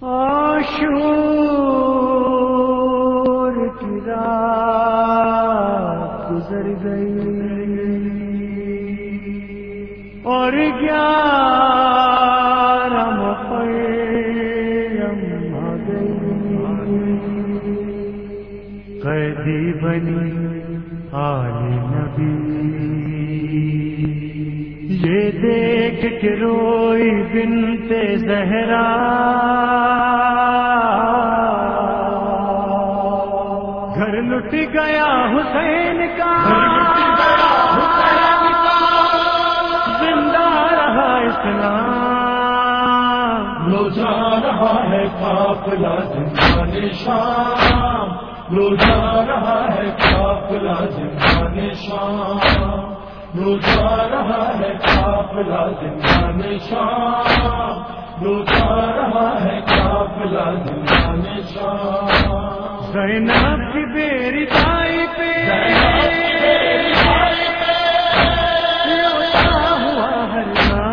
عاشور کی رات گزر گئی اور 11 محرم آ گئی، قیدی بنی آل نبی یہ دیکھ کے روئی بنت زہرا، گھر لٹ گیا حسین کا، زندہ رہا اسلام، لو جا رہا ہے قافلہ زندان شام، لو جا رہا ہے قافلہ زندان شام، لو جا رہا ہے قافلہ زندان شام، لو جا رہا ہے قافلہ زندان شام، زینب کی بیری تائی پہ لوٹا ہوا ہر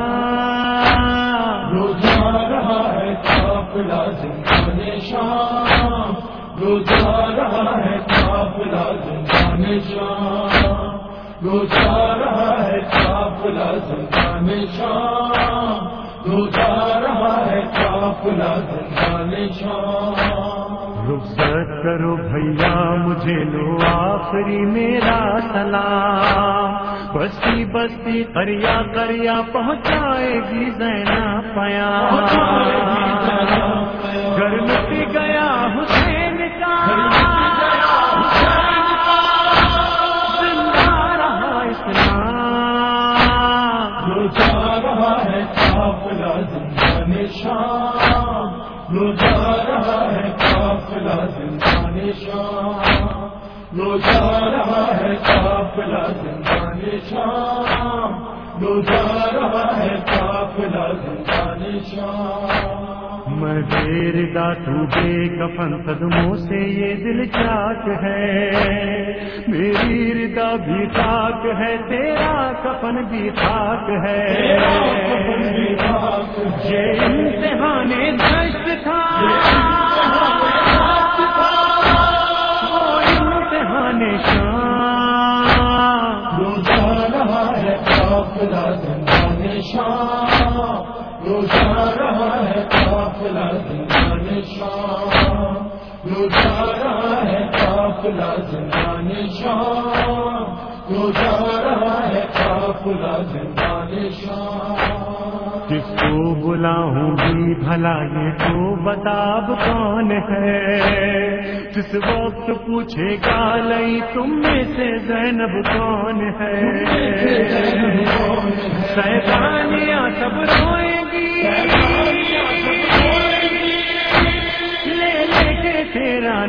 نام، لو جا رہا ہے قافلہ زندان شام، لو جا رہا ہے قافلہ زندان شام، لو جا رہا ہے قافلہ زندان شام، لو جا رہا ہے قافلہ زندان شام، رخصت کرو بھیا مجھے لو آخری میرا سلام، بستی بستی قریا قریا پہنچائے گی زینب پیام، گھر لٹ گیا حسین کا، زندہ رہا اسلام، لو جا رہا ہے قافلہ زندان شام، لو جا رہا ہے قافلہ زندان شام، لو جا رہا ہے قافلہ زندان شام، لو جا رہا ہے قافلہ زندان شام، میں بیردا تو بے کفن قدموں سے یہ دل چاک ہے، میری ردا بھی خاک ہے، تیرا کفن بھی خاک ہے، یہ امتحان دشت تھا وہ امتحان شام، لو جا رہا ہے قافلہ زندان شام، لو جا رہا ہے قافلہ زندان شام، لو جا رہا ہے قافلہ زندان شام، لو جا رہا ہے قافلہ زندان شام، کس کو بلاؤں گی بھلا یہ تو بتاب کون ہے، جس وقت پوچھے گا لئی تم میں سے زینب کون ہے، سیدانیاں سب روئیں گی لے لے کے تیرا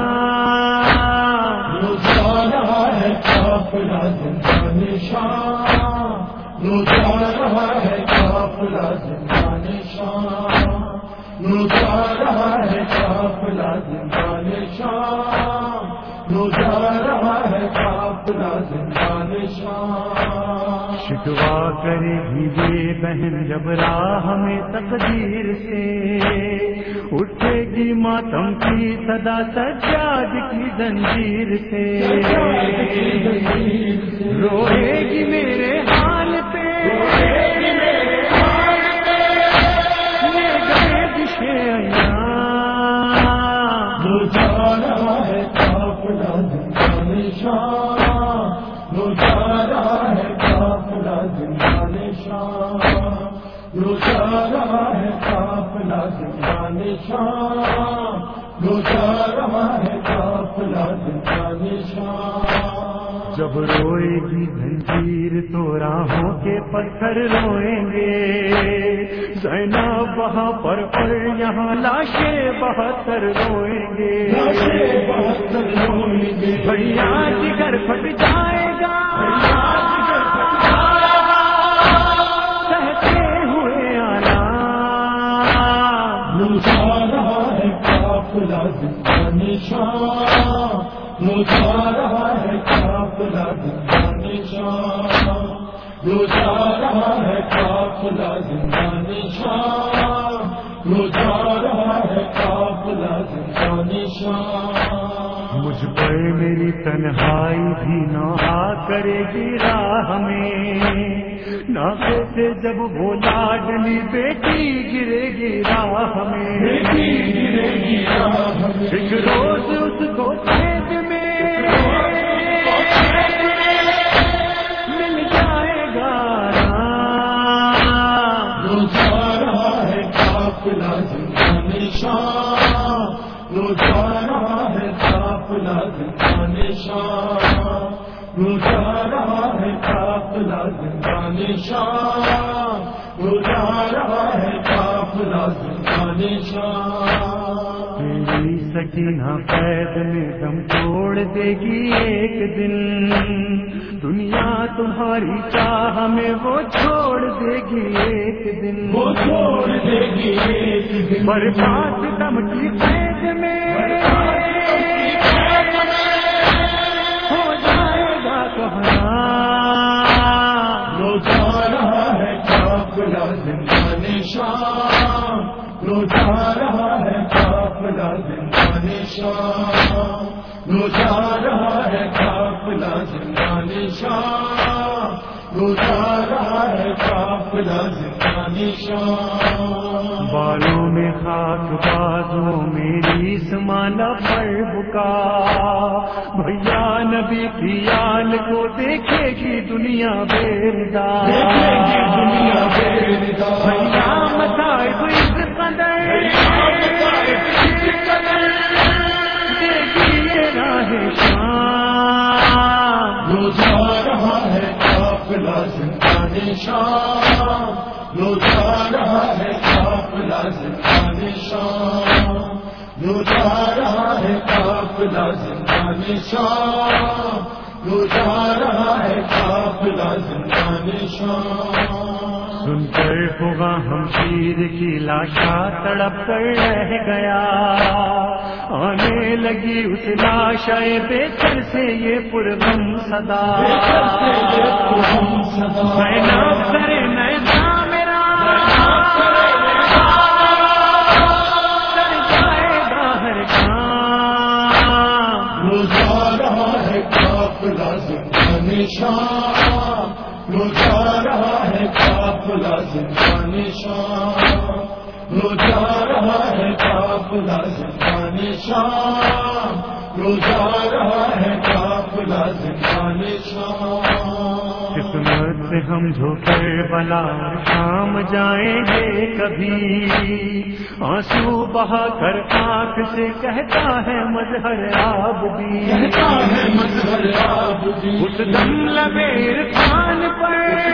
نام، لو جا رہا ہے قافلہ زندان شام، لو جا رہا ہے قافلہ زندان شام، لو جا رہا ہے قافلہ زندان شام، لو جا رہا ہے قافلہ زندان شام، شکوا کرے گی یہ بہن جب راہ میں تقدیر سے، اٹھے گی ماتم کی صدا سجاد کی زنجیر سے، روئے گی میرے حال پہ لے گئے دشے ایام، لو جا رہا ہے قافلہ زندان شام، لو جا رہا ہے قافلہ زندان شام، لو جا رہا ہے قافلہ زندان شام، لو جا رہا ہے قافلہ زندان شام، جب روئے گی زنجیر تو راہوں کے پتھر روئیں گے، زینب وہاں پر اور یہاں لاشیں 72 روئیں گے، بھیا جگر پھٹ جائے گا سہتے ہوئے آلام، لو جا رہا ہے قافلہ زندان شام، لو جا رہا ہے قافلہ زندان شام، لو جا رہا ہے قافلہ زندان شام، لو جا رہا ہے قافلہ زندان شام، مجھ پر میری تنہائی بھی نہ کرے گی راہ میں، ناقے سے جب وہ لاڈلی بیٹی گرے گی راہ میں، بیٹی گرے گی راہ میں، ایک روز اس کو قید میں مل جائے گا روز آ رہا ہے قافلہ زندان شام، روز آ رہا ہے قافلہ زندان شام، روز آ رہا ہے قافلہ زندان شام، روز آ رہا ہے قافلہ زندان شام، میری سکینہ قید میں دم توڑ دے گی ایک دن، دنیا تمہاری چاہ میں وہ چھوڑ دے گی ایک دن، وہ چھوڑ دے گی ایک دن، برباد دم کی قید میں ہو جائے گا کہاں، روز آ رہا ہے قافلہ زندان شام، روز آ رہا ہے قافلہ زندان شام، روز آ رہا ہے قافلہ زندان شام، روز آ رہا ہے قافلہ زندان شام، بالوں میں خاک بازوں میری سمانا پر بکا، بھیا نبی کی آل کو دیکھے گی دنیا بیردار، دیکھے گی دنیا بیردار، بھیا متائے اس قدر دیکھی یہ راہ شام، روز آ رہا ہے قافلہ زندان شام، روز آ رہا ہے قافلہ زندان شام، روز آ رہا ہے قافلہ زندان شام، روز آ رہا ہے قافلہ زندان شام، سن کر ہوگا ہم شیر کی لاشا تڑپ کر رہ گیا، آنے لگی اس لاشا بے سر سے یہ پرغم صدا، میں نہ کرے نیزا میرا کر جائے گا ہر کام، روز آ رہا ہے قافلہ زندان شام، روز آ رہا ہے قافلہ زندان شام، روز آ رہا ہے قافلہ زندان شام، روز آ رہا ہے قافلہ زندان شام، قسمت سے ہم جھوکے بلا شام جائیں گے کبھی، آنسو بہا کر آنکھ سے کہتا ہے مظہر آب بھی، کہتا ہے مظہر آب بھی، اس دم لبے عرفان پر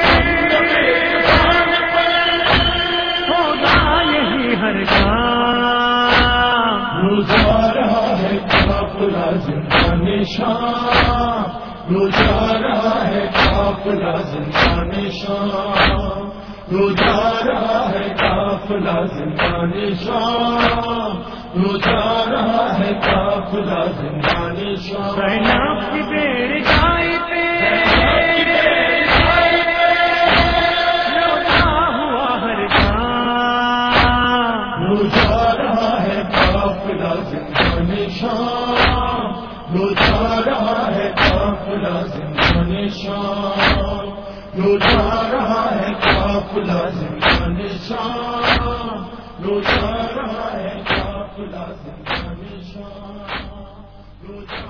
ہوگا یہی ہر کام، روز آ رہا ہے قافلہ زندان شام، روز آ رہا ہے قافلہ زندان شام، روز آ رہا ہے قافلہ زندان شام، روز آ رہا ہے قافلہ زندان شام، سیناب کی بیر جائی پہ لوٹا ہوا ہر کام، روز آ رہا ہے قافلہ زندان شام، روز آ رہا ہے قافلہ زندان شام، روز آ رہا ہے قافلہ زندان شام، روز آ رہا ہے قافلہ زندان شام، روز